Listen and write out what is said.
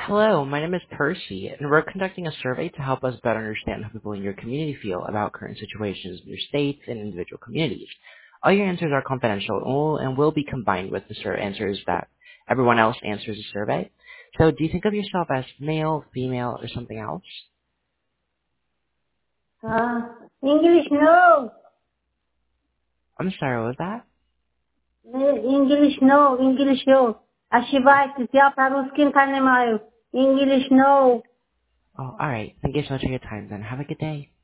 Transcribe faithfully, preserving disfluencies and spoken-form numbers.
Hello, my name is Percy, and we're conducting a survey to help us better understand how people in your community feel about current situations in your states and individual communities. All your answers are confidential and will, and will be combined with the survey answers that everyone else answers the survey. So do you think of yourself as male, female, or something else? Uh, English, no. I'm sorry, what was that? English, no. English, no. Ошибаетесь, я по-русски не понимаю. English, no. Oh, alright. Thank you so much for your time then. Have a good day.